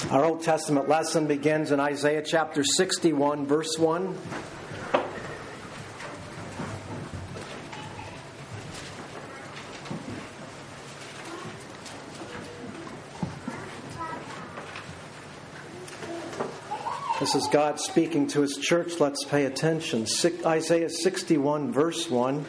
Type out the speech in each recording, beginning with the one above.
Our Old Testament lesson begins in Isaiah chapter 61, verse 1. This is God speaking to His church. Let's pay attention. Isaiah 61, verse 1.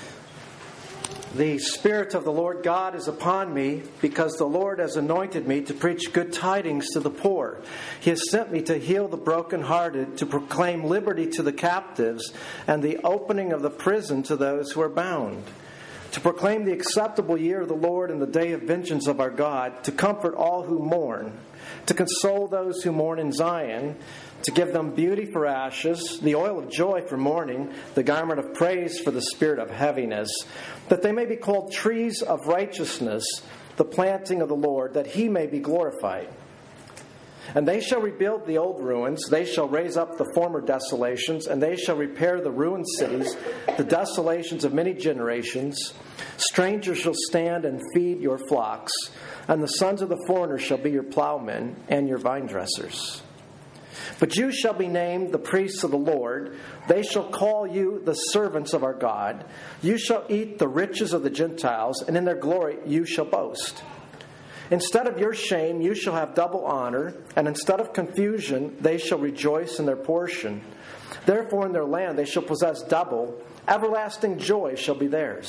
The Spirit of the Lord God is upon me, because the Lord has anointed me to preach good tidings to the poor. He has sent me to heal the brokenhearted, to proclaim liberty to the captives, and the opening of the prison to those who are bound. To proclaim the acceptable year of the Lord and the day of vengeance of our God, to comfort all who mourn, to console those who mourn in Zion, to give them beauty for ashes, the oil of joy for mourning, the garment of praise for the spirit of heaviness, that they may be called trees of righteousness, the planting of the Lord, that He may be glorified. And they shall rebuild the old ruins, they shall raise up the former desolations, and they shall repair the ruined cities, the desolations of many generations. Strangers shall stand and feed your flocks, and the sons of the foreigner shall be your plowmen and your vine dressers. But you shall be named the priests of the Lord. They shall call you the servants of our God. You shall eat the riches of the Gentiles, and in their glory you shall boast. Instead of your shame, you shall have double honor, and instead of confusion, they shall rejoice in their portion. Therefore in their land they shall possess double. Everlasting joy shall be theirs.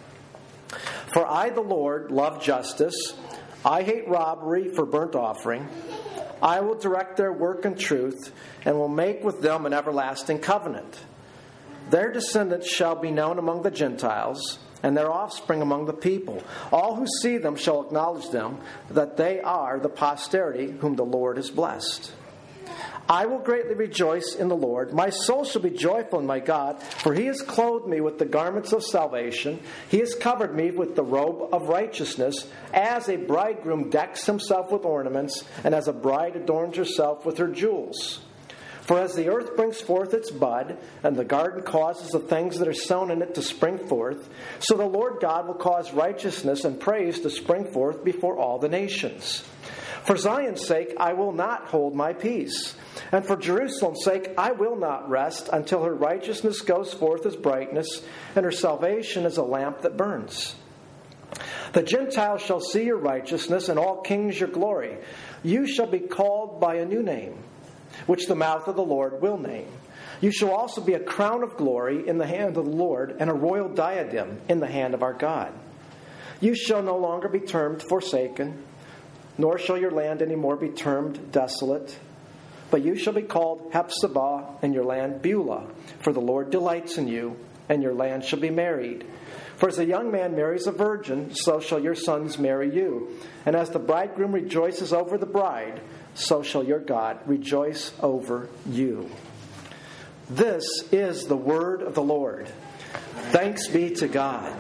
For I, the Lord, love justice. I hate robbery for burnt offering. I will direct their work in truth, and will make with them an everlasting covenant. Their descendants shall be known among the Gentiles, and their offspring among the people. All who see them shall acknowledge them, that they are the posterity whom the Lord has blessed. I will greatly rejoice in the Lord. My soul shall be joyful in my God, for He has clothed me with the garments of salvation. He has covered me with the robe of righteousness, as a bridegroom decks himself with ornaments, and as a bride adorns herself with her jewels. For as the earth brings forth its bud, and the garden causes the things that are sown in it to spring forth, so the Lord God will cause righteousness and praise to spring forth before all the nations. For Zion's sake I will not hold my peace, and for Jerusalem's sake I will not rest until her righteousness goes forth as brightness, and her salvation as a lamp that burns. The Gentiles shall see your righteousness, and all kings your glory. You shall be called by a new name, which the mouth of the Lord will name. You shall also be a crown of glory in the hand of the Lord, and a royal diadem in the hand of our God. You shall no longer be termed forsaken, nor shall your land any more be termed desolate. But you shall be called Hephzibah, and your land Beulah, for the Lord delights in you, and your land shall be married. For as a young man marries a virgin, so shall your sons marry you. And as the bridegroom rejoices over the bride, so shall your God rejoice over you. This is the word of the Lord. Thanks be to God.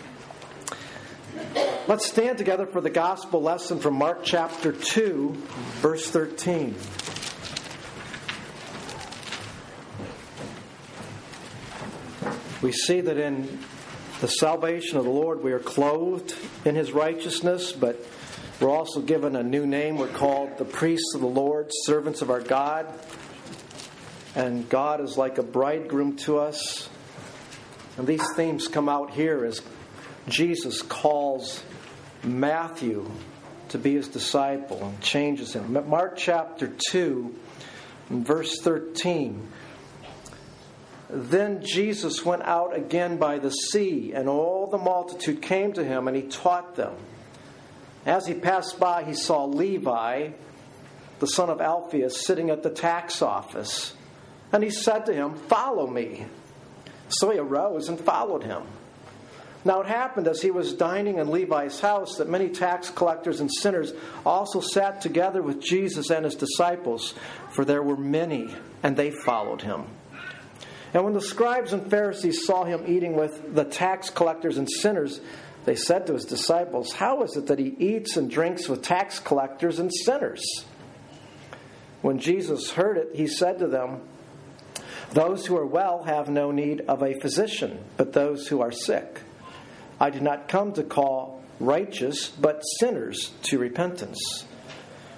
Let's stand together for the gospel lesson from Mark chapter 2, verse 13. We see that in the salvation of the Lord we are clothed in His righteousness, but we're also given a new name. We're called the priests of the Lord, servants of our God. And God is like a bridegroom to us. And these themes come out here as Jesus calls Matthew to be His disciple and changes him. Mark chapter 2, verse 13. Then Jesus went out again by the sea, and all the multitude came to Him, and He taught them. As He passed by, He saw Levi, the son of Alphaeus, sitting at the tax office. And He said to him, "Follow me." So he arose and followed Him. Now it happened as He was dining in Levi's house that many tax collectors and sinners also sat together with Jesus and His disciples, for there were many, and they followed Him. And when the scribes and Pharisees saw Him eating with the tax collectors and sinners, they said to His disciples, "How is it that He eats and drinks with tax collectors and sinners?" When Jesus heard it, He said to them, "Those who are well have no need of a physician, but those who are sick. I did not come to call righteous, but sinners to repentance."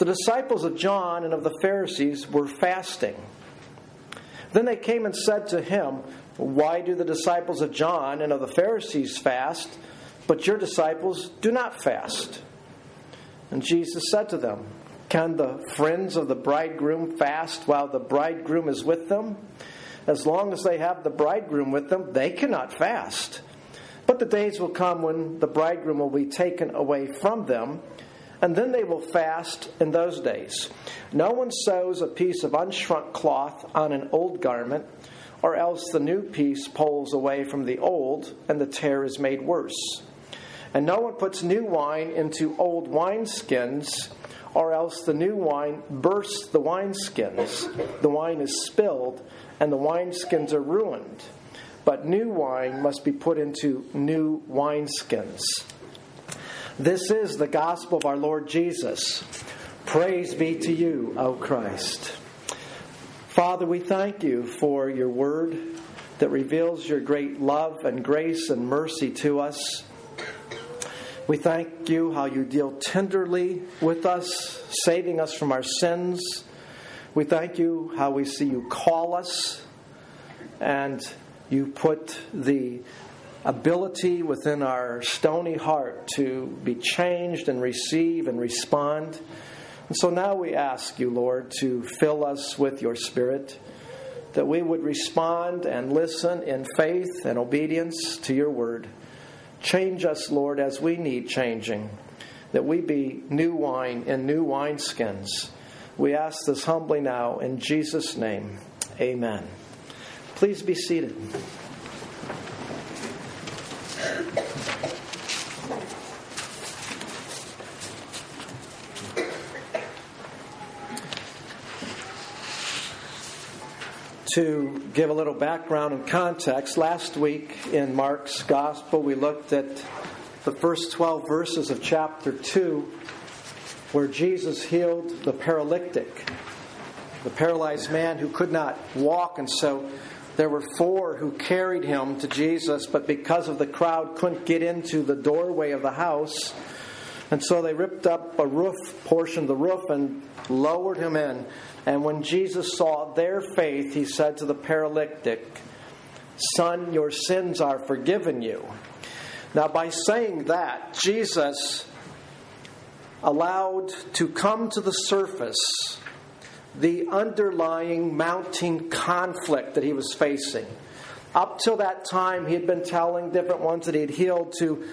The disciples of John and of the Pharisees were fasting. Then they came and said to him, "Why do the disciples of John and of the Pharisees fast, but your disciples do not fast?" And Jesus said to them, "Can the friends of the bridegroom fast while the bridegroom is with them? As long as they have the bridegroom with them, they cannot fast. But the days will come when the bridegroom will be taken away from them, and then they will fast in those days. No one sews a piece of unshrunk cloth on an old garment, or else the new piece pulls away from the old, and the tear is made worse. And no one puts new wine into old wineskins, or else the new wine bursts the wineskins. The wine is spilled, and the wineskins are ruined. But new wine must be put into new wineskins." This is the gospel of our Lord Jesus. Praise be to you, O Christ. Father, we thank you for your word that reveals your great love and grace and mercy to us. We thank you how you deal tenderly with us, saving us from our sins. We thank you how we see you call us, and you put the ability within our stony heart to be changed and receive and respond. And so now we ask you, Lord, to fill us with your Spirit, that we would respond and listen in faith and obedience to your word. Change us, Lord, as we need changing, that we be new wine in new wineskins. We ask this humbly now in Jesus' name. Amen. Please be seated. To give a little background and context, last week in Mark's Gospel we looked at the first 12 verses of chapter 2 where Jesus healed the paralytic, the paralyzed man who could not walk, and so there were 4 who carried him to Jesus, but because of the crowd couldn't get into the doorway of the house, and so they ripped up a portion of the roof and lowered him in. And when Jesus saw their faith, he said to the paralytic, "Son, your sins are forgiven you." Now, by saying that, Jesus allowed to come to the surface the underlying mounting conflict that he was facing. Up till that time, he had been telling different ones that he had healed to,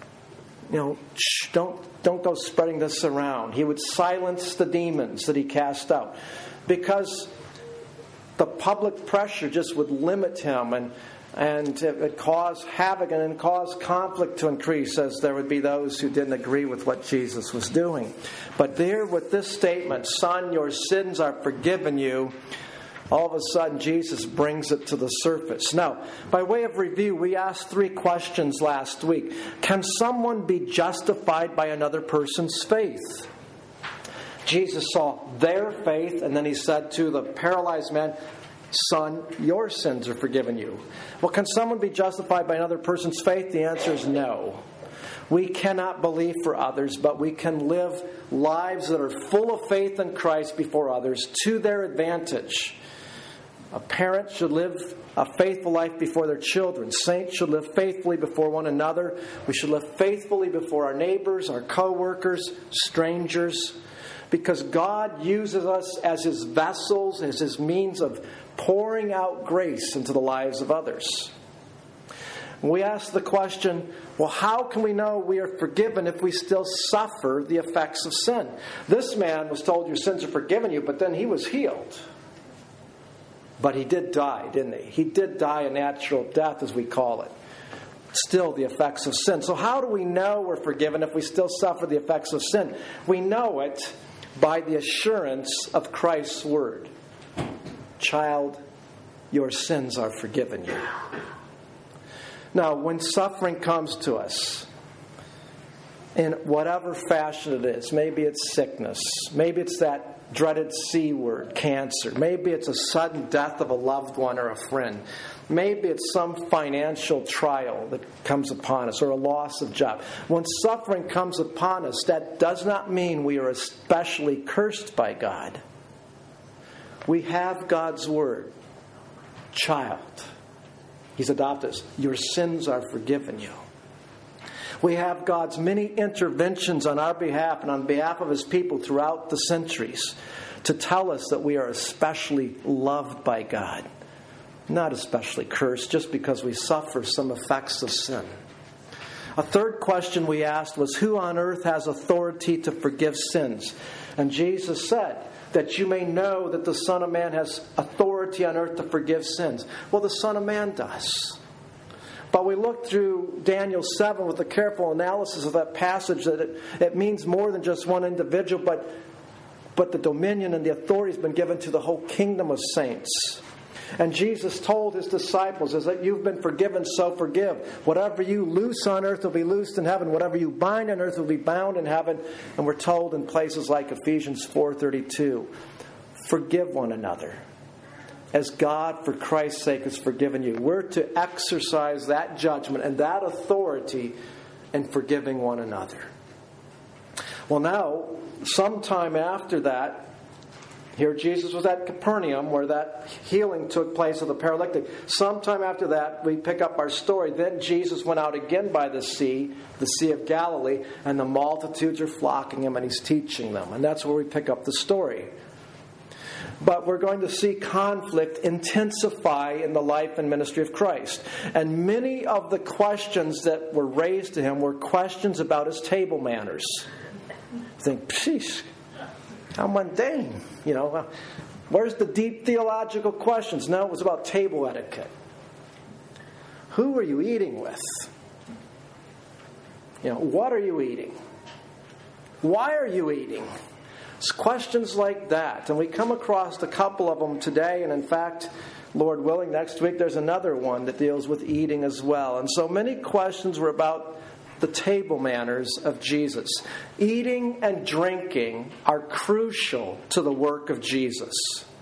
don't go spreading this around. He would silence the demons that he cast out, because the public pressure just would limit him, and it would cause havoc and cause conflict to increase, as there would be those who didn't agree with what Jesus was doing. But there with this statement, "Son, your sins are forgiven you," all of a sudden Jesus brings it to the surface. Now, by way of review, we asked 3 questions last week. Can someone be justified by another person's faith? Jesus saw their faith, and then he said to the paralyzed man, "Son, your sins are forgiven you." Well, can someone be justified by another person's faith? The answer is no. We cannot believe for others, but we can live lives that are full of faith in Christ before others to their advantage. A parent should live a faithful life before their children. Saints should live faithfully before one another. We should live faithfully before our neighbors, our co-workers, strangers, because God uses us as His vessels, as His means of pouring out grace into the lives of others. We ask the question, well, how can we know we are forgiven if we still suffer the effects of sin? This man was told your sins are forgiven you, but then he was healed. But he did die, didn't he? He did die a natural death, as we call it. Still the effects of sin. So how do we know we're forgiven if we still suffer the effects of sin? We know it by the assurance of Christ's word. Child, your sins are forgiven you. Now, when suffering comes to us, in whatever fashion it is. Maybe it's sickness. Maybe it's that dreaded C word, cancer. Maybe it's a sudden death of a loved one or a friend. Maybe it's some financial trial that comes upon us or a loss of job. When suffering comes upon us, that does not mean we are especially cursed by God. We have God's word. Child. He's adopted us. Your sins are forgiven you. We have God's many interventions on our behalf and on behalf of His people throughout the centuries to tell us that we are especially loved by God, not especially cursed just because we suffer some effects of sin. A third question we asked was, who on earth has authority to forgive sins? And Jesus said, that you may know that the Son of Man has authority on earth to forgive sins. Well, the Son of Man does. But we looked through Daniel 7 with a careful analysis of that passage that it means more than just one individual, but the dominion and the authority has been given to the whole kingdom of saints. And Jesus told His disciples is that you've been forgiven, so forgive. Whatever you loose on earth will be loosed in heaven. Whatever you bind on earth will be bound in heaven. And we're told in places like Ephesians 4:32, forgive one another as God, for Christ's sake, has forgiven you. We're to exercise that judgment and that authority in forgiving one another. Well, now, sometime after that, here Jesus was at Capernaum where that healing took place of the paralytic. Sometime after that, we pick up our story. Then Jesus went out again by the Sea of Galilee, and the multitudes are flocking Him and He's teaching them. And that's where we pick up the story. But we're going to see conflict intensify in the life and ministry of Christ. And many of the questions that were raised to Him were questions about His table manners. You think, sheesh, how mundane. Where's the deep theological questions? No, it was about table etiquette. Who are you eating with? What are you eating? Why are you eating? It's questions like that. And we come across a couple of them today. And in fact, Lord willing, next week there's another one that deals with eating as well. And so many questions were about the table manners of Jesus. Eating and drinking are crucial to the work of Jesus.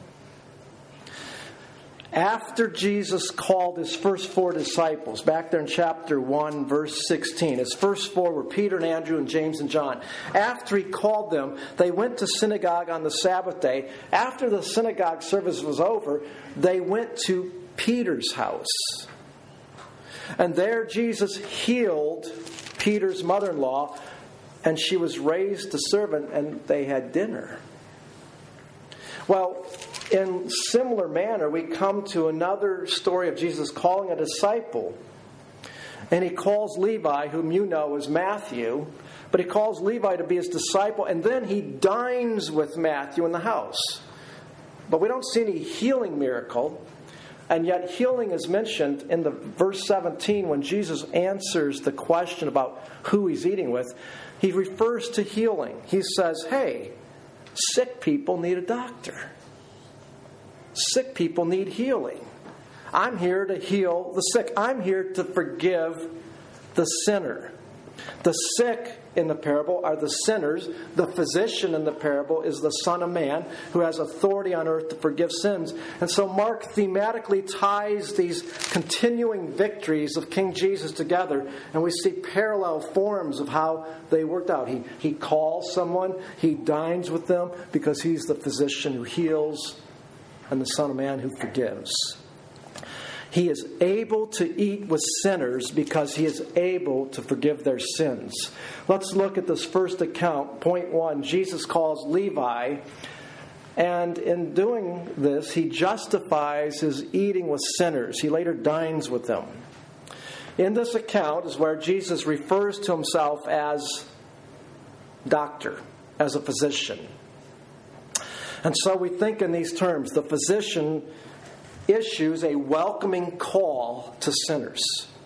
After Jesus called His first 4 disciples, back there in chapter 1, verse 16, His first 4 were Peter and Andrew and James and John. After He called them, they went to synagogue on the Sabbath day. After the synagogue service was over, they went to Peter's house. And there Jesus healed Peter's mother-in-law, and she was raised to servant, and they had dinner. Well, in similar manner, we come to another story of Jesus calling a disciple. And He calls Levi, whom you know as Matthew, but He calls Levi to be His disciple, and then He dines with Matthew in the house. But we don't see any healing miracle. And yet healing is mentioned in the verse 17 when Jesus answers the question about who He's eating with. He refers to healing. He says, hey, sick people need a doctor. Sick people need healing. I'm here to heal the sick. I'm here to forgive the sinner. The sick in the parable are the sinners. The physician in the parable is the Son of Man who has authority on earth to forgive sins. And so Mark thematically ties these continuing victories of King Jesus together, and we see parallel forms of how they worked out. He calls someone, He dines with them because He's the physician who heals and the Son of Man who forgives. He is able to eat with sinners because He is able to forgive their sins. Let's look at this first account. Point 1, Jesus calls Levi, and in doing this, He justifies His eating with sinners. He later dines with them. In this account is where Jesus refers to Himself as doctor, as a physician. And so we think in these terms. The physician issues a welcoming call to sinners.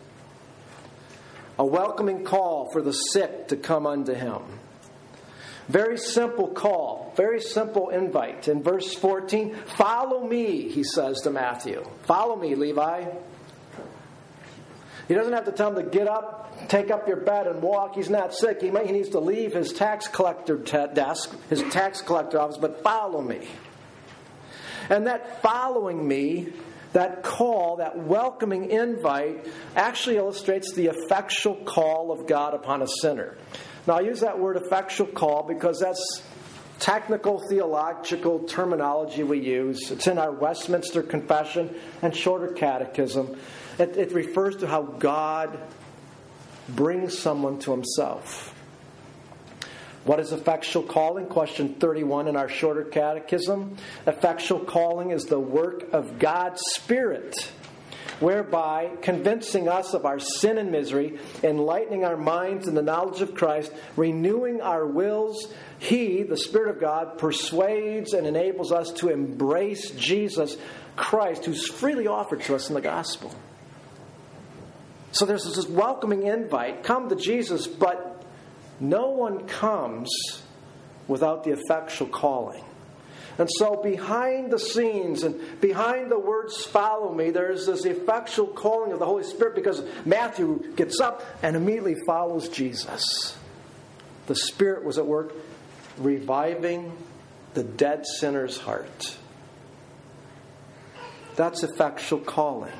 A welcoming call for the sick to come unto Him. Very simple call. Very simple invite. In verse 14, follow me, He says to Matthew. Follow me, Levi. He doesn't have to tell him to get up, take up your bed, and walk. He's not sick. He needs to leave his tax collector desk, his tax collector office, but follow me. And that following me, that call, that welcoming invite, actually illustrates the effectual call of God upon a sinner. Now, I use that word effectual call because that's technical theological terminology we use. It's in our Westminster Confession and Shorter Catechism. It refers to how God brings someone to himself. What is effectual calling? Question 31 in our Shorter Catechism. Effectual calling is the work of God's Spirit, whereby convincing us of our sin and misery, enlightening our minds in the knowledge of Christ, renewing our wills, He, the Spirit of God, persuades and enables us to embrace Jesus Christ, who's freely offered to us in the gospel. So there's this welcoming invite. Come to Jesus, but no one comes without the effectual calling. And so behind the scenes and behind the words follow me, there's this effectual calling of the Holy Spirit, because Matthew gets up and immediately follows Jesus. The Spirit was at work reviving the dead sinner's heart. That's effectual calling.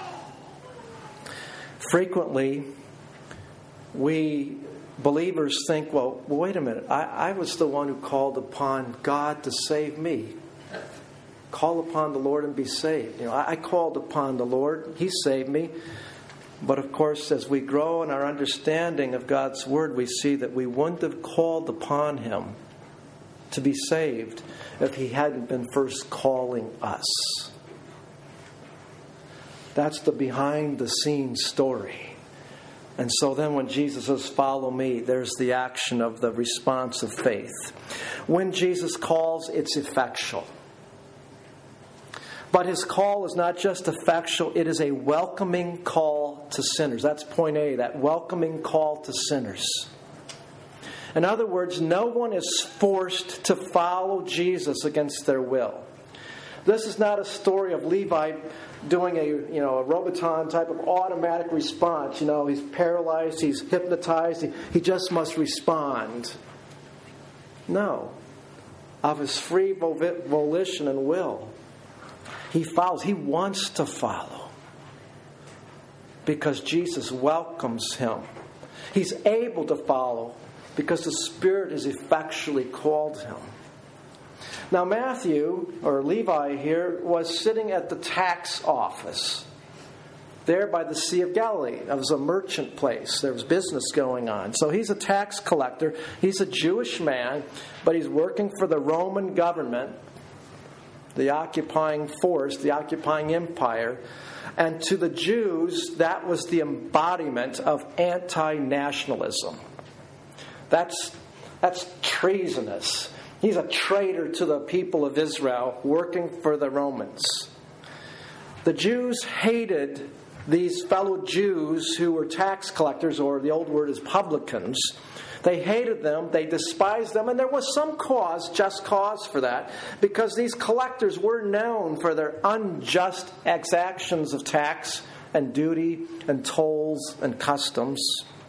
Frequently, we believers think, well, wait a minute. I was the one who called upon God to save me. Call upon the Lord and be saved. I called upon the Lord. He saved me. But of course, as we grow in our understanding of God's Word, we see that we wouldn't have called upon Him to be saved if He hadn't been first calling us. That's the behind-the-scenes story. And so then when Jesus says, follow me, there's the action of the response of faith. When Jesus calls, it's effectual. But His call is not just effectual, it is a welcoming call to sinners. That's point A, that welcoming call to sinners. In other words, no one is forced to follow Jesus against their will. This is not a story of Levi doing a Roboton type of automatic response. He's paralyzed, he's hypnotized, he just must respond. No. Of his free volition and will, he follows. He wants to follow. Because Jesus welcomes him. He's able to follow because the Spirit has effectually called him. Now Matthew, or Levi here, was sitting at the tax office there by the Sea of Galilee. It was a merchant place. There was business going on. So he's a tax collector. He's a Jewish man, but he's working for the Roman government, the occupying force, the occupying empire. And to the Jews, that was the embodiment of anti-nationalism. That's treasonous. He's a traitor to the people of Israel, working for the Romans. The Jews hated these fellow Jews who were tax collectors, or the old word is publicans. They hated them, they despised them, and there was some cause, just cause for that, because these collectors were known for their unjust exactions of tax and duty and tolls and customs.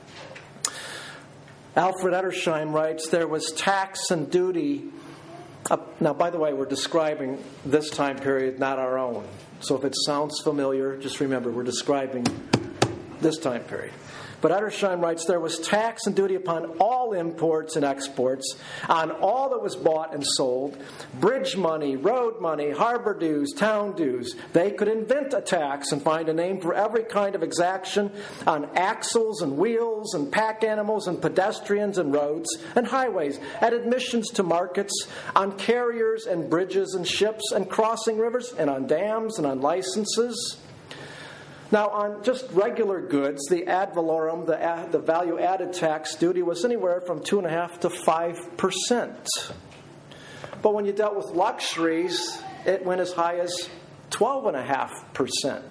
Alfred Edersheim writes, there was tax and duty. Now, by the way, we're describing this time period, not our own. So if it sounds familiar, just remember, we're describing this time period. But Edersheim writes, there was tax and duty upon all imports and exports, on all that was bought and sold, bridge money, road money, harbor dues, town dues. They could invent a tax and find a name for every kind of exaction on axles and wheels and pack animals and pedestrians and roads and highways, at admissions to markets, on carriers and bridges and ships and crossing rivers, and on dams and on licenses. Now, on just regular goods, the ad valorem, the value-added tax duty, was anywhere from 2.5% to 5%. But when you dealt with luxuries, it went as high as 12.5%.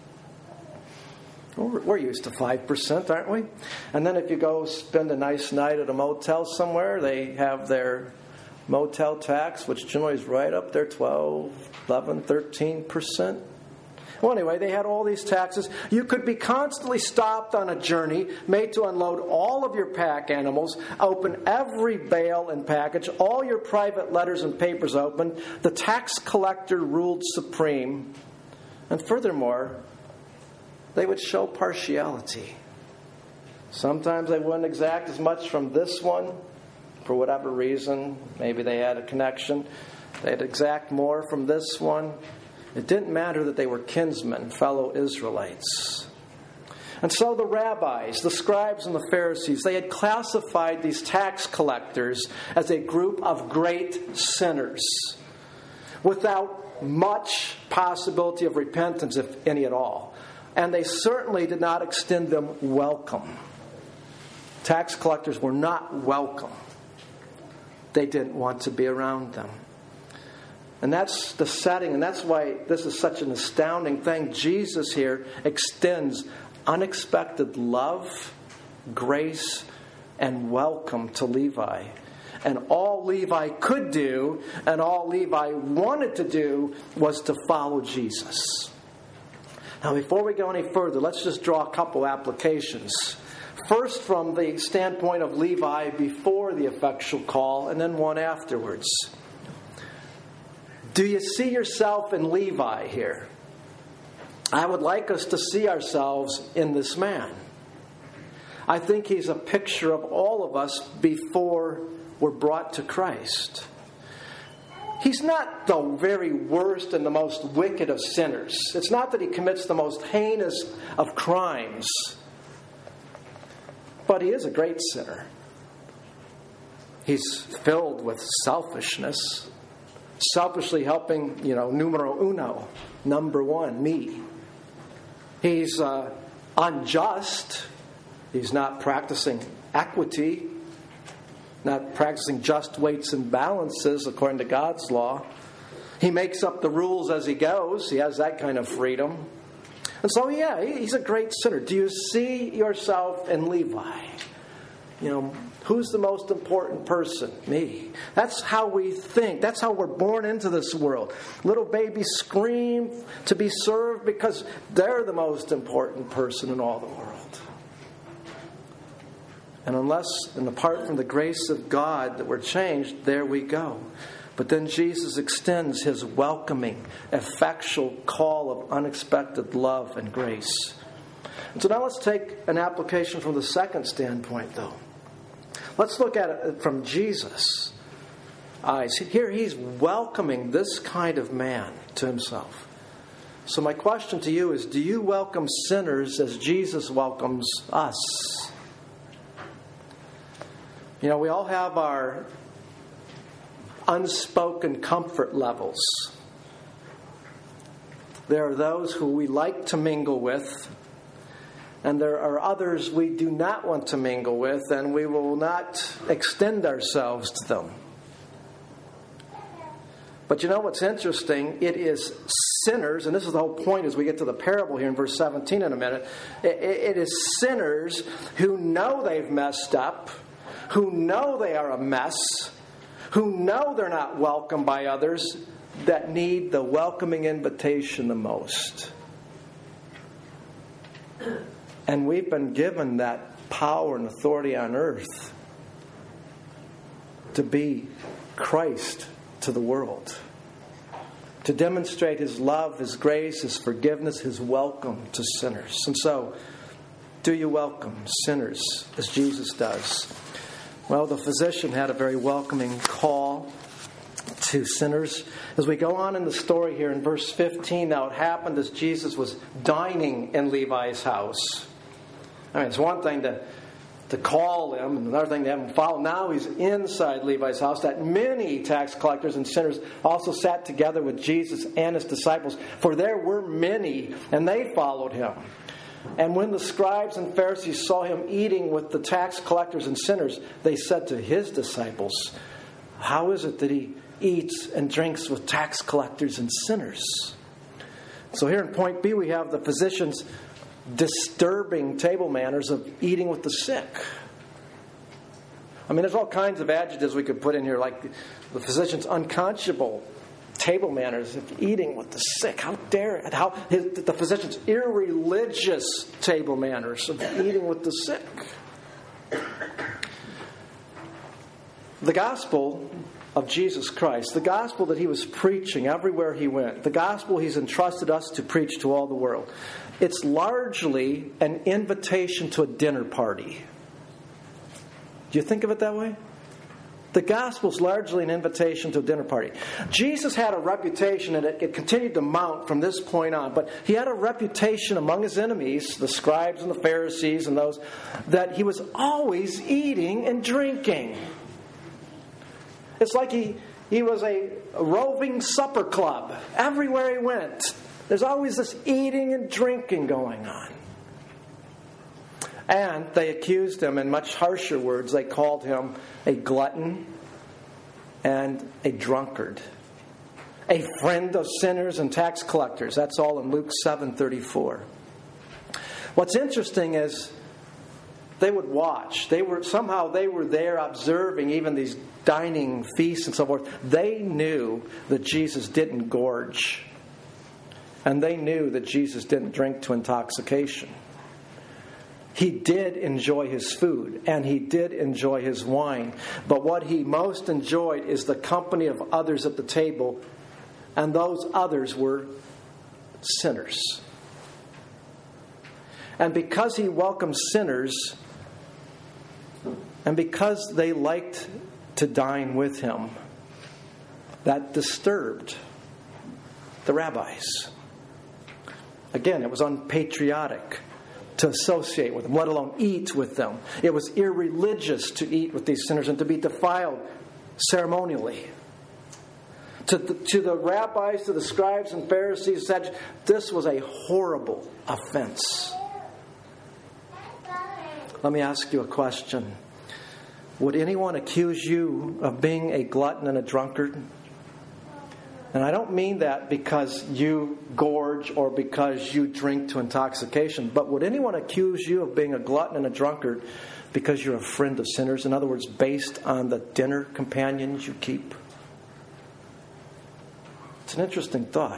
Well, we're used to 5%, aren't we? And then if you go spend a nice night at a motel somewhere, they have their motel tax, which generally is right up there, 12, 11, 13%. Well, anyway, they had all these taxes. You could be constantly stopped on a journey, made to unload all of your pack animals, open every bale and package, all your private letters and papers open. The tax collector ruled supreme. And furthermore, they would show partiality. Sometimes they wouldn't exact as much from this one, for whatever reason. Maybe they had a connection. They'd exact more from this one. It didn't matter that they were kinsmen, fellow Israelites. And so the rabbis, the scribes, and the Pharisees, they had classified these tax collectors as a group of great sinners without much possibility of repentance, if any at all. And they certainly did not extend them welcome. Tax collectors were not welcome. They didn't want to be around them. And that's the setting, and that's why this is such an astounding thing. Jesus here extends unexpected love, grace, and welcome to Levi. And all Levi could do, and all Levi wanted to do, was to follow Jesus. Now, before we go any further, let's just draw a couple applications. First, from the standpoint of Levi before the effectual call, and then one afterwards. Do you see yourself in Levi here? I would like us to see ourselves in this man. I think he's a picture of all of us before we're brought to Christ. He's not the very worst and the most wicked of sinners. It's not that he commits the most heinous of crimes. But he is a great sinner. He's filled with selfishness. Selfishly helping, numero uno, number one, me. He's unjust. He's not practicing equity, not practicing just weights and balances according to God's law. He makes up the rules as he goes. He has that kind of freedom. And so, he's a great sinner. Do you see yourself in Levi? Who's the most important person? Me. That's how we think. That's how we're born into this world. Little babies scream to be served because they're the most important person in all the world. And unless and apart from the grace of God that we're changed, there we go. But then Jesus extends his welcoming, effectual call of unexpected love and grace. And so now let's take an application from the second standpoint, though. Let's look at it from Jesus' eyes. Here he's welcoming this kind of man to himself. So my question to you is, do you welcome sinners as Jesus welcomes us? We all have our unspoken comfort levels. There are those who we like to mingle with, and there are others we do not want to mingle with, and we will not extend ourselves to them. But what's interesting? It is sinners, and this is the whole point as we get to the parable here in verse 17 in a minute. It is sinners who know they've messed up, who know they are a mess, who know they're not welcomed by others, that need the welcoming invitation the most. And we've been given that power and authority on earth to be Christ to the world, to demonstrate his love, his grace, his forgiveness, his welcome to sinners. And so, do you welcome sinners as Jesus does? Well, the physician had a very welcoming call to sinners. As we go on in the story here in verse 15, now it happened as Jesus was dining in Levi's house. It's one thing to call him, and another thing to have him follow. Now he's inside Levi's house. That many tax collectors and sinners also sat together with Jesus and his disciples, for there were many, and they followed him. And when the scribes and Pharisees saw him eating with the tax collectors and sinners, they said to his disciples, "How is it that he eats and drinks with tax collectors and sinners?" So here in point B, we have the physician's disturbing table manners of eating with the sick. There's all kinds of adjectives we could put in here, like the physician's unconscionable table manners of eating with the sick. How dare it? How the physician's irreligious table manners of eating with the sick. The gospel of Jesus Christ, the gospel that he was preaching everywhere he went, the gospel he's entrusted us to preach to all the world, it's largely an invitation to a dinner party. Do you think of it that way? The gospel is largely an invitation to a dinner party. Jesus had a reputation, and it continued to mount from this point on, but he had a reputation among his enemies, the scribes and the Pharisees and those, that he was always eating and drinking. It's like he was a roving supper club. Everywhere he went, there's always this eating and drinking going on. And they accused him in much harsher words. They called him a glutton and a drunkard, a friend of sinners and tax collectors. That's all in Luke 7:34. What's interesting is they would watch. They were there observing even these dining feasts and so forth. They knew that Jesus didn't gorge. And they knew that Jesus didn't drink to intoxication. He did enjoy his food, and he did enjoy his wine. But what he most enjoyed is the company of others at the table, and those others were sinners. And because he welcomed sinners, and because they liked to dine with him, that disturbed the rabbis. Again, it was unpatriotic to associate with them, let alone eat with them. It was irreligious to eat with these sinners and to be defiled ceremonially. To the rabbis, to the scribes and Pharisees, said this was a horrible offense. Let me ask you a question. Would anyone accuse you of being a glutton and a drunkard? And I don't mean that because you gorge or because you drink to intoxication, but would anyone accuse you of being a glutton and a drunkard because you're a friend of sinners? In other words, based on the dinner companions you keep? It's an interesting thought.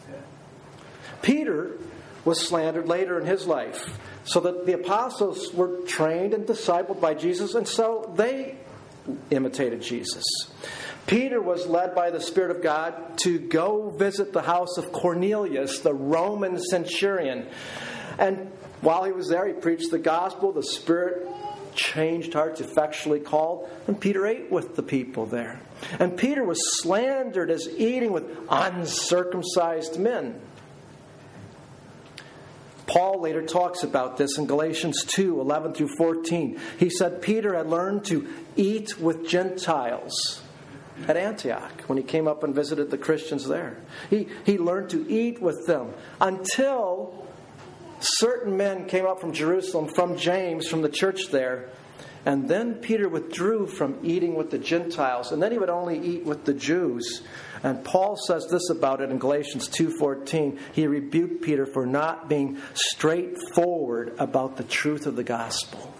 Peter was slandered later in his life, so that the apostles were trained and discipled by Jesus, and so they imitated Jesus. Peter was led by the Spirit of God to go visit the house of Cornelius, the Roman centurion. And while he was there, he preached the gospel. The Spirit changed hearts, effectually called, and Peter ate with the people there. And Peter was slandered as eating with uncircumcised men. Paul later talks about this in Galatians 2:11 through 14. He said Peter had learned to eat with Gentiles at Antioch when he came up and visited the Christians there. He learned to eat with them until certain men came up from Jerusalem, from James, from the church there. And then Peter withdrew from eating with the Gentiles. And then he would only eat with the Jews. And Paul says this about it in Galatians 2:14. He rebuked Peter for not being straightforward about the truth of the gospel.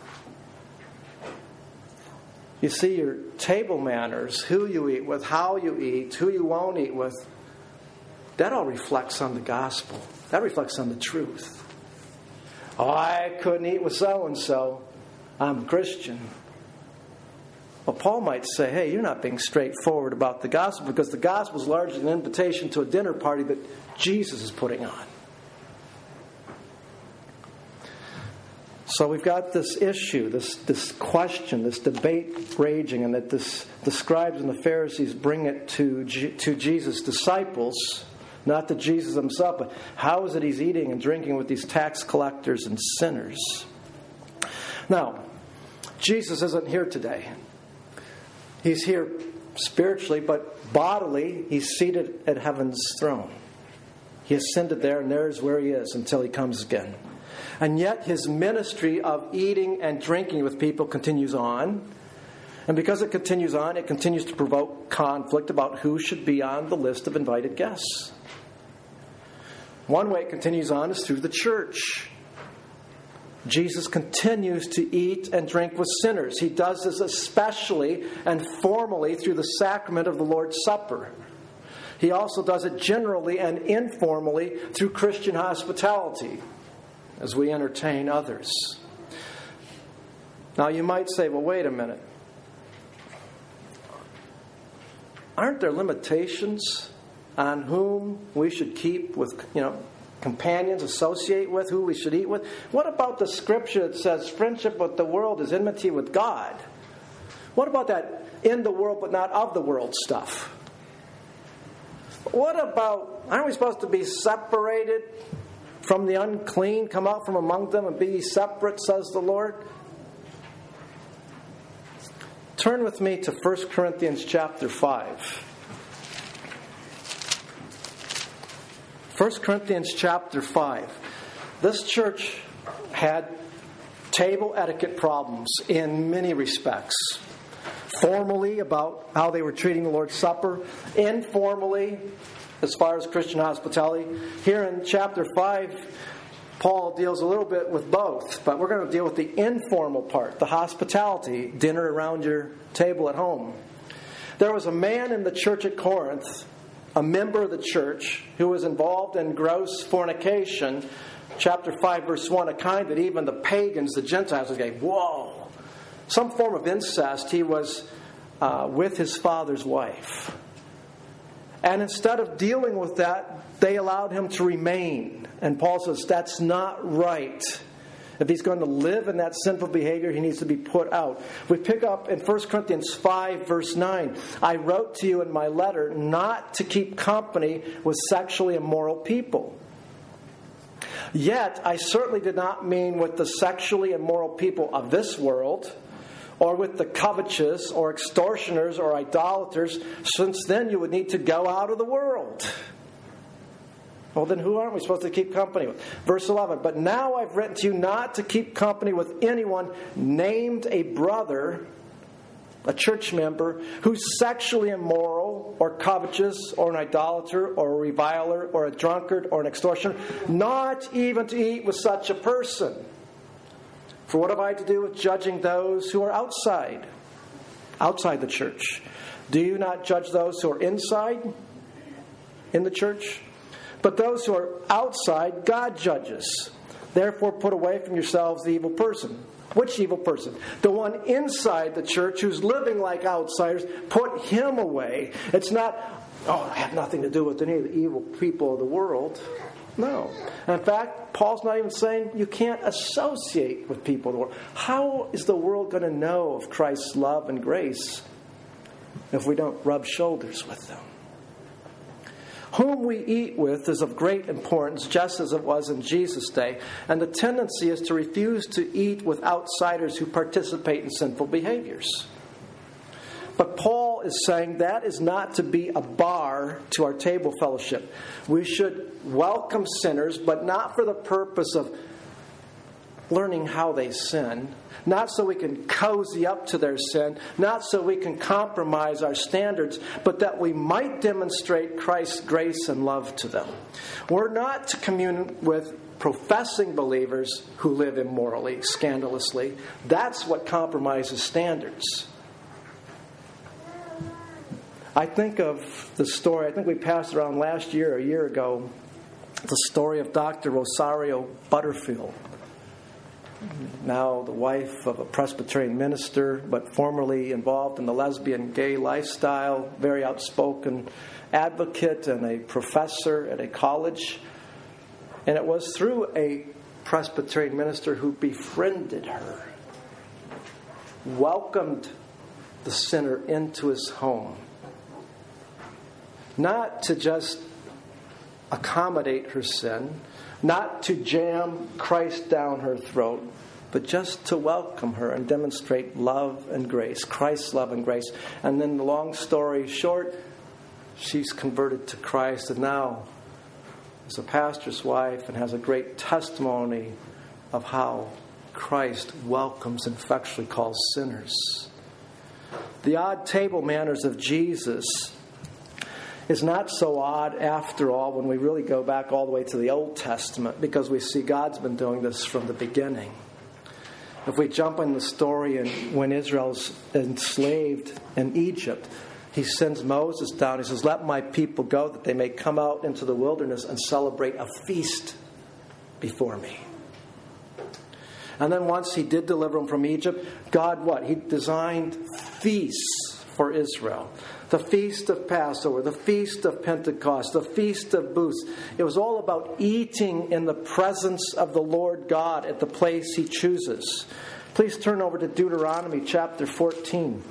You see, your table manners, who you eat with, how you eat, who you won't eat with, that all reflects on the gospel. That reflects on the truth. Oh, I couldn't eat with so-and-so. I'm a Christian. Well, Paul might say, hey, you're not being straightforward about the gospel, because the gospel is largely an invitation to a dinner party that Jesus is putting on. So we've got this issue, this question, this debate raging, and that the scribes and the Pharisees bring it to Jesus' disciples, not to Jesus himself, but how is it he's eating and drinking with these tax collectors and sinners? Now, Jesus isn't here today. He's here spiritually, but bodily, he's seated at heaven's throne. He ascended there, and there's where he is until he comes again. And yet his ministry of eating and drinking with people continues on. And because it continues on, it continues to provoke conflict about who should be on the list of invited guests. One way it continues on is through the church. Jesus continues to eat and drink with sinners. He does this especially and formally through the sacrament of the Lord's Supper. He also does it generally and informally through Christian hospitality as we entertain others. Now you might say, well, wait a minute. Aren't there limitations on whom we should keep with, companions, associate with, who we should eat with? What about the scripture that says friendship with the world is enmity with God? What about that in the world but not of the world stuff? What about, aren't we supposed to be separated from the unclean, come out from among them and be separate, says the Lord? Turn with me to 1 Corinthians chapter 5. 1 Corinthians chapter 5. This church had table etiquette problems in many respects. Formally, about how they were treating the Lord's Supper. Informally, as far as Christian hospitality. Here in chapter 5, Paul deals a little bit with both. But we're going to deal with the informal part, the hospitality, dinner around your table at home. There was a man in the church at Corinth, a member of the church, who was involved in gross fornication. Chapter 5, verse 1, a kind that even the pagans, the Gentiles, would go, whoa! Some form of incest. He was with his father's wife. And instead of dealing with that, they allowed him to remain. And Paul says that's not right. If he's going to live in that sinful behavior, he needs to be put out. We pick up in 1 Corinthians 5, verse 9. I wrote to you in my letter not to keep company with sexually immoral people. Yet, I certainly did not mean with the sexually immoral people of this world, or with the covetous, or extortioners, or idolaters, since then you would need to go out of the world. Well, then who aren't we supposed to keep company with? Verse 11, but now I've written to you not to keep company with anyone named a brother, a church member, who's sexually immoral, or covetous, or an idolater, or a reviler, or a drunkard, or an extortioner, not even to eat with such a person. For what have I to do with judging those who are outside the church? Do you not judge those who are inside in the church? But those who are outside, God judges. Therefore, put away from yourselves the evil person. Which evil person? The one inside the church who's living like outsiders. Put him away. It's not, I have nothing to do with any of the evil people of the world. No. In fact, Paul's not even saying you can't associate with people of the world. How is the world going to know of Christ's love and grace if we don't rub shoulders with them? Whom we eat with is of great importance, just as it was in Jesus' day. And the tendency is to refuse to eat with outsiders who participate in sinful behaviors. But Paul is saying that is not to be a bar to our table fellowship. We should welcome sinners, but not for the purpose of learning how they sin, not so we can cozy up to their sin, not so we can compromise our standards, but that we might demonstrate Christ's grace and love to them. We're not to commune with professing believers who live immorally, scandalously. That's what compromises standards. I think of the story, I think we passed around last year, a year ago, the story of Dr. Rosario Butterfield. Now the wife of a Presbyterian minister, but formerly involved in the lesbian gay lifestyle, very outspoken advocate and a professor at a college. And it was through a Presbyterian minister who befriended her, welcomed the sinner into his home. Not to just accommodate her sin, not to jam Christ down her throat, but just to welcome her and demonstrate love and grace, Christ's love and grace. And then the long story short, she's converted to Christ and now is a pastor's wife and has a great testimony of how Christ welcomes and effectually calls sinners. The odd table manners of Jesus is not so odd after all when we really go back all the way to the Old Testament, because we see God's been doing this from the beginning. If we jump in the story and when Israel's enslaved in Egypt, He sends Moses down. He says, let my people go that they may come out into the wilderness and celebrate a feast before me. And then once he did deliver them from Egypt, God what? He designed feasts for Israel. The Feast of Passover, the Feast of Pentecost, the Feast of Booths. It was all about eating in the presence of the Lord God at the place He chooses. Please turn over to Deuteronomy chapter 14.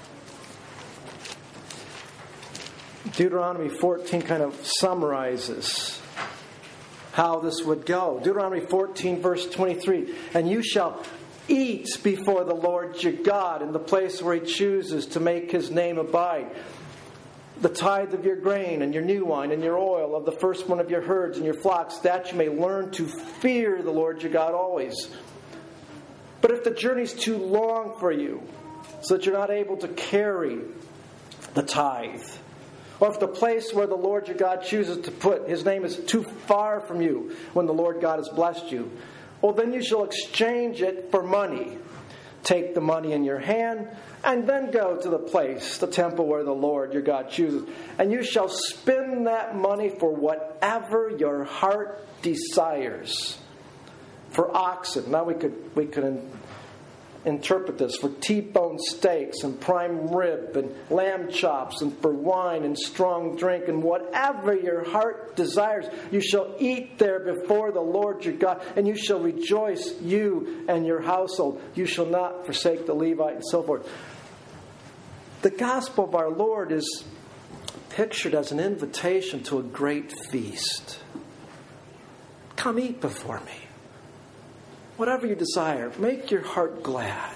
Deuteronomy 14 kind of summarizes how this would go. Deuteronomy 14 verse 23. And you shall eat before the Lord your God in the place where He chooses to make His name abide. The tithe of your grain and your new wine and your oil of the firstborn of your herds and your flocks, that you may learn to fear the Lord your God always. But if the journey's too long for you, so that you're not able to carry the tithe, or if the place where the Lord your God chooses to put His name is too far from you when the Lord God has blessed you, well, then you shall exchange it for money. Take the money in your hand, and then go to the place, the temple where the Lord your God chooses. And you shall spend that money for whatever your heart desires. For oxen. Now we could interpret this. For T-bone steaks and prime rib and lamb chops, and for wine and strong drink, and whatever your heart desires, you shall eat there before the Lord your God, and you shall rejoice, you and your household. You shall not forsake the Levite, and so forth. The gospel of our Lord is pictured as an invitation to a great feast. Come eat before me. Whatever you desire, make your heart glad.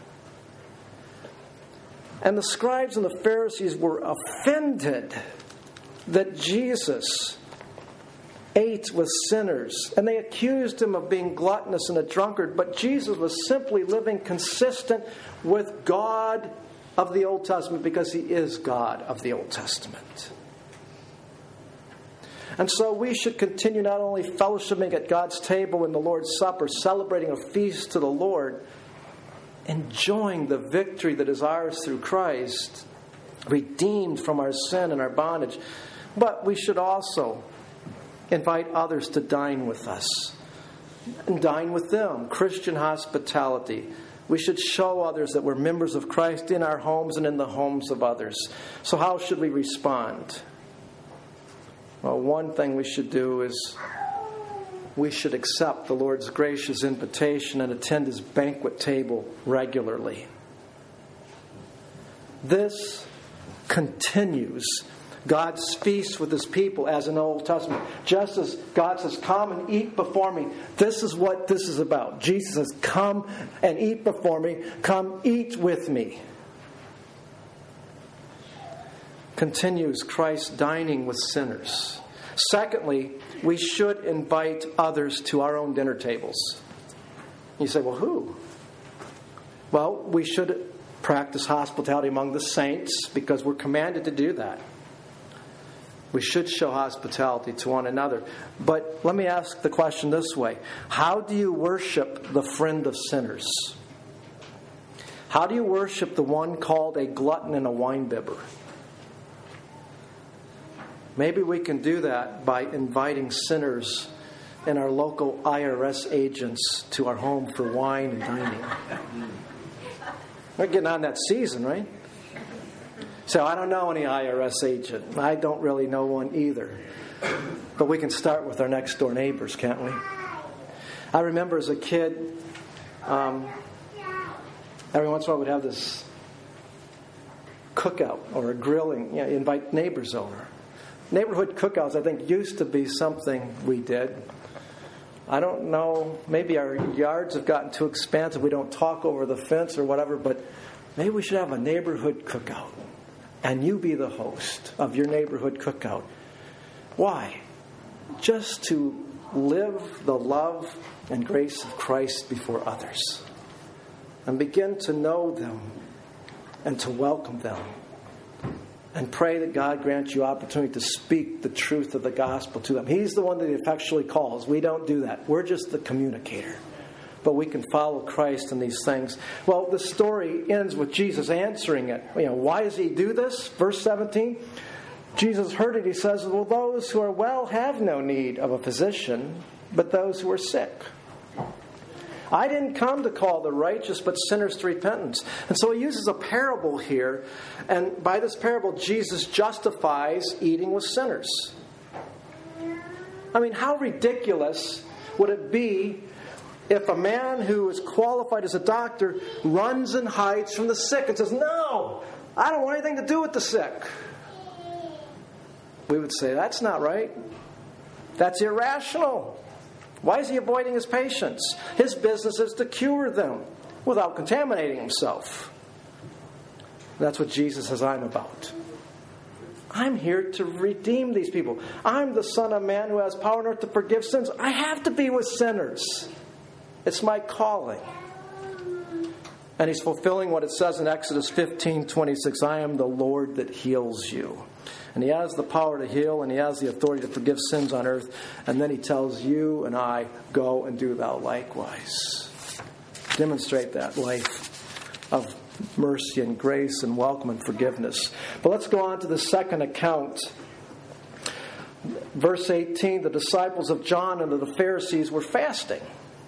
And the scribes and the Pharisees were offended that Jesus ate with sinners. And they accused Him of being gluttonous and a drunkard. But Jesus was simply living consistent with God of the Old Testament, because He is God of the Old Testament. And so we should continue not only fellowshipping at God's table in the Lord's Supper, celebrating a feast to the Lord, enjoying the victory that is ours through Christ, redeemed from our sin and our bondage, but we should also invite others to dine with us and dine with them. Christian hospitality. We should show others that we're members of Christ in our homes and in the homes of others. So how should we respond? Well, one thing we should do is we should accept the Lord's gracious invitation and attend His banquet table regularly. This continues God's feast with His people as in the Old Testament. Just as God says, come and eat before me. This is what this is about. Jesus says, come and eat before me. Come eat with me. Continues Christ dining with sinners. Secondly, we should invite others to our own dinner tables. You say, well, who? Well, we should practice hospitality among the saints because we're commanded to do that. We should show hospitality to one another. But let me ask the question this way. How do you worship the friend of sinners? How do you worship the one called a glutton and a winebibber? Maybe we can do that by inviting sinners and our local IRS agents to our home for wine and dining. We're getting on that season, right? So I don't know any IRS agent. I don't really know one either. But we can start with our next door neighbors, can't we? I remember as a kid, every once in a while we'd have this cookout or a grilling, invite neighbors over. Neighborhood cookouts, I think, used to be something we did. I don't know, maybe our yards have gotten too expansive. We don't talk over the fence or whatever, but maybe we should have a neighborhood cookout. And you be the host of your neighborhood cookout. Why? Just to live the love and grace of Christ before others. And begin to know them and to welcome them. And pray that God grants you opportunity to speak the truth of the gospel to them. He's the one that effectually calls. We don't do that. We're just the communicator. but we can follow Christ in these things. Well, the story ends with Jesus answering it. Why does he do this? Verse 17, Jesus heard it. He says, well, those who are well have no need of a physician, but those who are sick. I didn't come to call the righteous, but sinners to repentance. And so he uses a parable here. And by this parable, Jesus justifies eating with sinners. I mean, how ridiculous would it be if a man who is qualified as a doctor runs and hides from the sick and says, no, I don't want anything to do with the sick? We would say, that's not right. That's irrational. Why is he avoiding his patients? His business is to cure them without contaminating himself. That's what Jesus says I'm about. I'm here to redeem these people. I'm the Son of Man who has power on earth to forgive sins. I have to be with sinners. It's my calling. And he's fulfilling what it says in Exodus 15:26. I am the Lord that heals you. And he has the power to heal, and he has the authority to forgive sins on earth. And then he tells you and I, go and do thou likewise. Demonstrate that life of mercy and grace and welcome and forgiveness. But let's go on to the second account. Verse 18, the disciples of John and the Pharisees were fasting.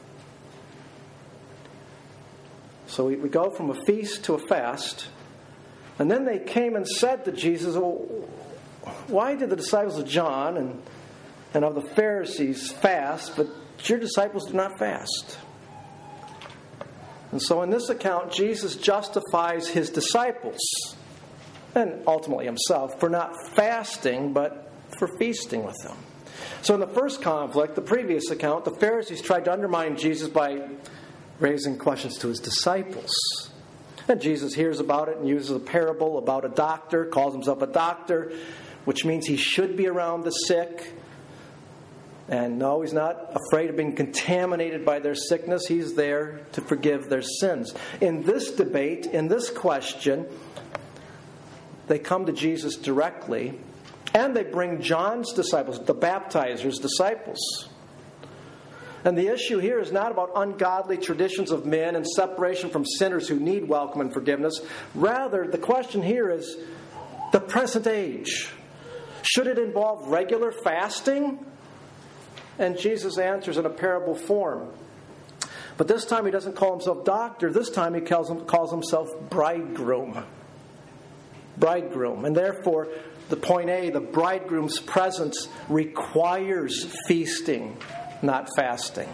So we go from a feast to a fast. And then they came and said to Jesus, well, why did the disciples of John and of the Pharisees fast, but your disciples do not fast? And so in this account, Jesus justifies his disciples, and ultimately himself, for not fasting, but for feasting with them. So in the first conflict, the previous account, the Pharisees tried to undermine Jesus by raising questions to his disciples. And Jesus hears about it and uses a parable about a doctor, calls himself a doctor, which means he should be around the sick. And no, he's not afraid of being contaminated by their sickness. He's there to forgive their sins. In this debate, in this question, they come to Jesus directly, and they bring John's disciples, the baptizer's disciples. And the issue here is not about ungodly traditions of men and separation from sinners who need welcome and forgiveness. Rather, the question here is the present age. Should it involve regular fasting? And Jesus answers in a parable form. But this time he doesn't call himself doctor. This time he calls himself bridegroom. Bridegroom. And therefore, the point A, the bridegroom's presence requires feasting, not fasting.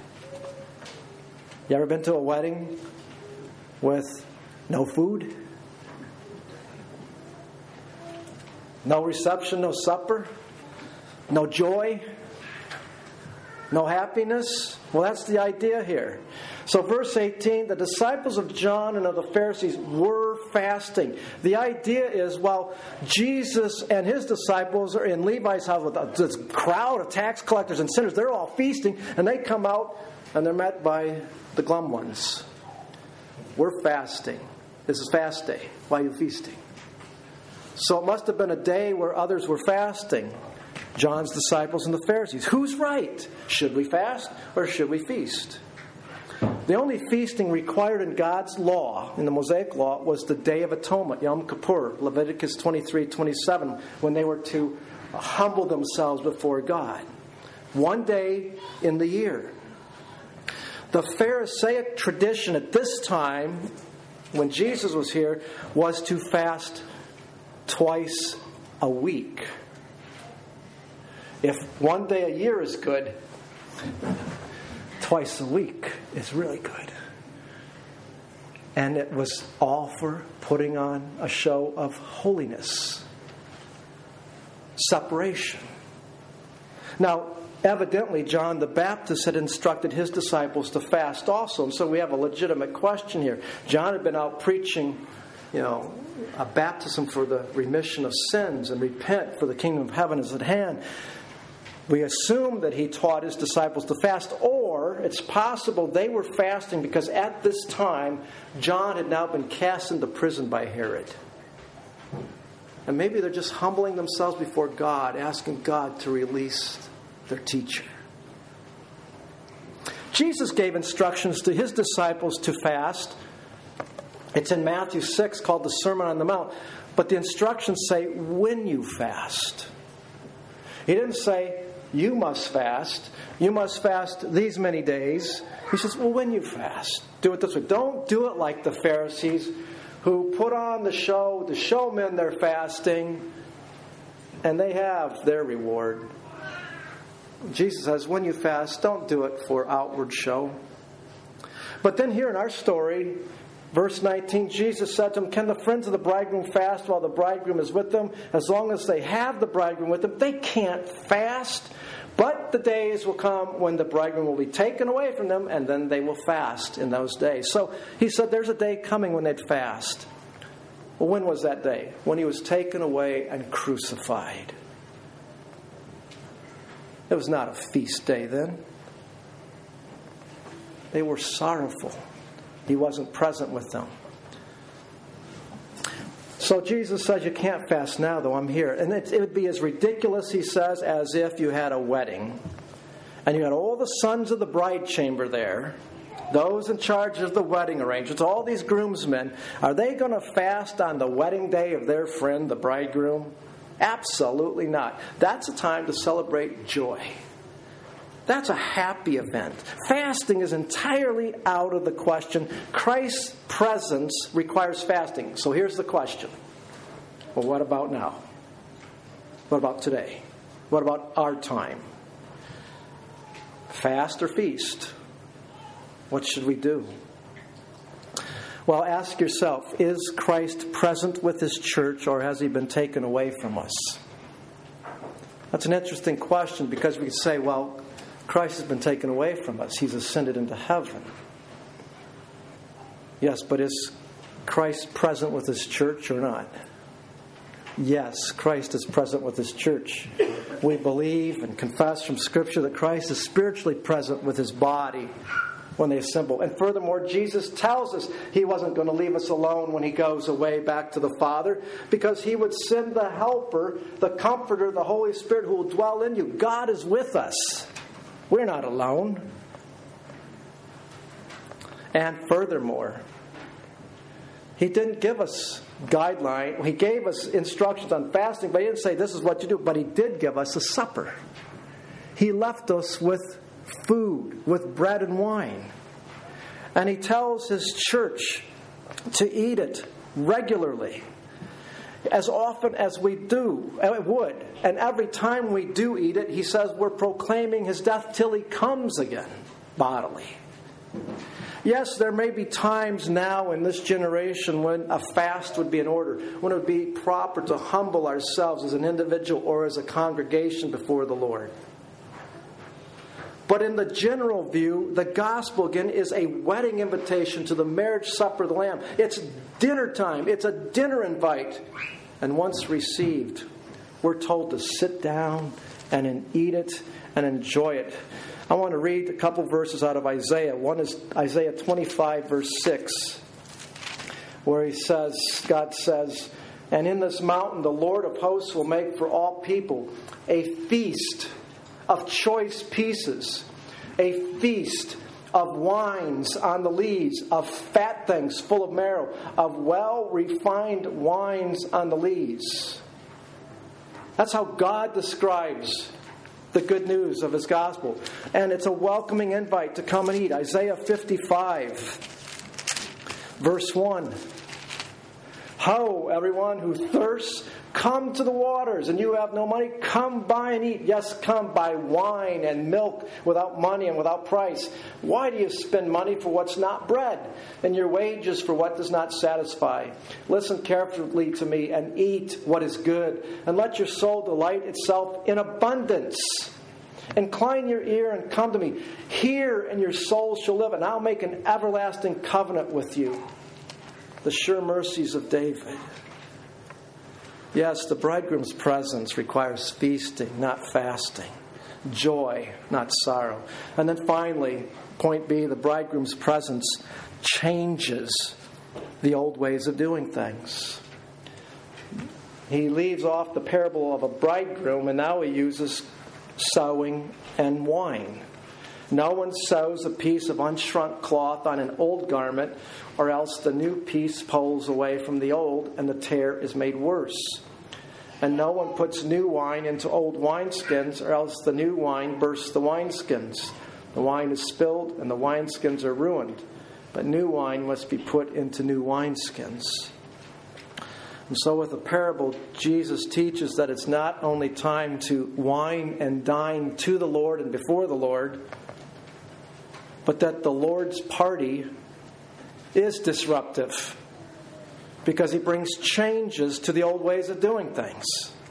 You ever been to a wedding with no food? No reception, no supper? No joy? No happiness? Well, that's the idea here. So verse 18, the disciples of John and of the Pharisees were fasting. The idea is, while Jesus and his disciples are in Levi's house with this crowd of tax collectors and sinners, they're all feasting, and they come out and they're met by the glum ones. We're fasting. This is fast day. Why are you feasting? So it must have been a day where others were fasting. John's disciples and the Pharisees. Who's right? Should we fast or should we feast? The only feasting required in God's law, in the Mosaic law, was the Day of Atonement, Yom Kippur, Leviticus 23:27, when they were to humble themselves before God. One day in the year. The Pharisaic tradition at this time, when Jesus was here, was to fast twice a week. If one day a year is good, twice a week is really good. And it was all for putting on a show of holiness, separation. Now, evidently, John the Baptist had instructed his disciples to fast also. And so we have a legitimate question here. John had been out preaching, a baptism for the remission of sins and repent, for the kingdom of heaven is at hand. We assume that he taught his disciples to fast, or it's possible they were fasting because at this time, John had now been cast into prison by Herod. And maybe they're just humbling themselves before God, asking God to release their teacher. Jesus gave instructions to his disciples to fast. It's in Matthew 6 called the Sermon on the Mount. But the instructions say, when you fast. He didn't say, you must fast. You must fast these many days. He says, well, when you fast, do it this way. Don't do it like the Pharisees who put on the show to show men they're fasting, and they have their reward. Jesus says, when you fast, don't do it for outward show. But then here in our story, verse 19, Jesus said to them, can the friends of the bridegroom fast while the bridegroom is with them? As long as they have the bridegroom with them, they can't fast. But the days will come when the bridegroom will be taken away from them, and then they will fast in those days. So he said there's a day coming when they'd fast. Well, when was that day? When he was taken away and crucified. It was not a feast day then. They were sorrowful. He wasn't present with them. So Jesus says you can't fast now, though I'm here. And it would be as ridiculous, he says, as if you had a wedding. And you had all the sons of the bride chamber there, those in charge of the wedding arrangements, all these groomsmen. Are they going to fast on the wedding day of their friend, the bridegroom? Absolutely not. That's a time to celebrate joy. That's a happy event. Fasting is entirely out of the question. Christ's presence requires fasting. So here's the question. Well, what about now? What about today? What about our time? Fast or feast? What should we do? Well, ask yourself, is Christ present with his church, or has he been taken away from us? That's an interesting question, because we could say, well, Christ has been taken away from us. He's ascended into heaven. Yes, but is Christ present with his church or not? Yes, Christ is present with his church. We believe and confess from Scripture that Christ is spiritually present with his body when they assemble. And furthermore, Jesus tells us he wasn't going to leave us alone when he goes away back to the Father, because he would send the Helper, the Comforter, the Holy Spirit, who will dwell in you. God is with us. We're not alone. And furthermore, he didn't give us guidelines. He gave us instructions on fasting, but he didn't say this is what you do. But he did give us a supper. He left us with food, with bread and wine. And he tells his church to eat it regularly, as often as we would. And every time we do eat it, he says we're proclaiming his death till he comes again, bodily. Yes, there may be times now in this generation when a fast would be in order, when it would be proper to humble ourselves as an individual or as a congregation before the Lord. But in the general view, the gospel, again, is a wedding invitation to the marriage supper of the Lamb. It's dinner time. It's a dinner invite. And once received, we're told to sit down and eat it and enjoy it. I want to read a couple verses out of Isaiah. One is Isaiah 25, verse 6, where God says, "And in this mountain the Lord of hosts will make for all people a feast of choice pieces, a feast of wines on the lees, of fat things full of marrow, of well-refined wines on the lees." That's how God describes the good news of his gospel. And it's a welcoming invite to come and eat. Isaiah 55, verse 1. "Ho, everyone who thirsts, come to the waters, and you have no money, come buy and eat. Yes, come buy wine and milk without money and without price. Why do you spend money for what's not bread, and your wages for what does not satisfy? Listen carefully to me and eat what is good, and let your soul delight itself in abundance. Incline your ear and come to me. Hear, and your soul shall live, and I'll make an everlasting covenant with you." The sure mercies of David. Yes, the bridegroom's presence requires feasting, not fasting. Joy, not sorrow. And then finally, point B, the bridegroom's presence changes the old ways of doing things. He leaves off the parable of a bridegroom, and now he uses sowing and wine. No one sews a piece of unshrunk cloth on an old garment, or else the new piece pulls away from the old, and the tear is made worse. And no one puts new wine into old wineskins, or else the new wine bursts the wineskins. The wine is spilled, and the wineskins are ruined. But new wine must be put into new wineskins. And so with the parable, Jesus teaches that it's not only time to wine and dine to the Lord and before the Lord, but that the Lord's party is disruptive because He brings changes to the old ways of doing things.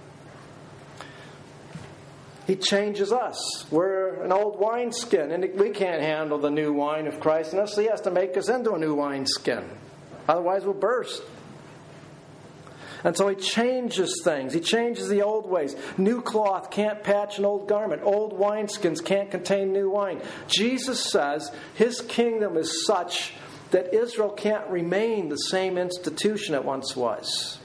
He changes us. We're an old wineskin, and we can't handle the new wine of Christ unless He has to make us into a new wineskin. Otherwise we'll burst. And so He changes things. He changes the old ways. New cloth can't patch an old garment. Old wineskins can't contain new wine. Jesus says His kingdom is such that Israel can't remain the same institution it once was.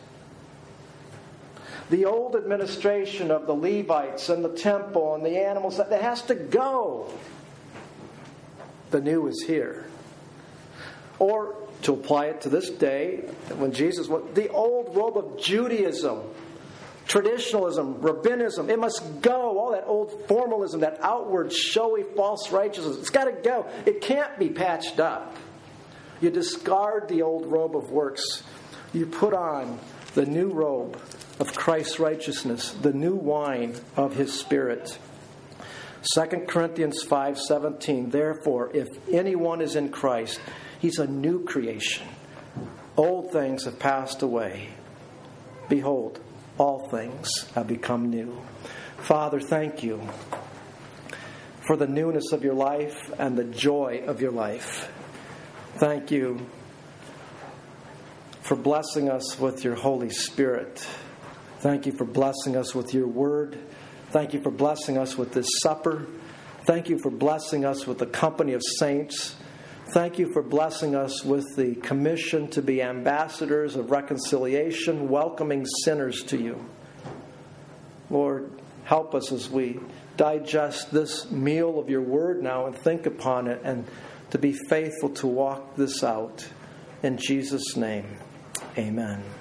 The old administration of the Levites and the temple and the animals, that has to go. The new is here. Or, to apply it to this day, when Jesus was, the old robe of Judaism, traditionalism, rabbinism, it must go. All that old formalism, that outward, showy, false righteousness, it's got to go. It can't be patched up. You discard the old robe of works. You put on the new robe of Christ's righteousness, the new wine of His Spirit. 2 Corinthians 5:17, therefore, if anyone is in Christ, he's a new creation. Old things have passed away. Behold, all things have become new. Father, thank You for the newness of Your life and the joy of Your life. Thank You for blessing us with Your Holy Spirit. Thank You for blessing us with Your Word. Thank You for blessing us with this supper. Thank You for blessing us with the company of saints. Thank You for blessing us with the commission to be ambassadors of reconciliation, welcoming sinners to You. Lord, help us as we digest this meal of Your Word now and think upon it, and to be faithful to walk this out. In Jesus' name, amen.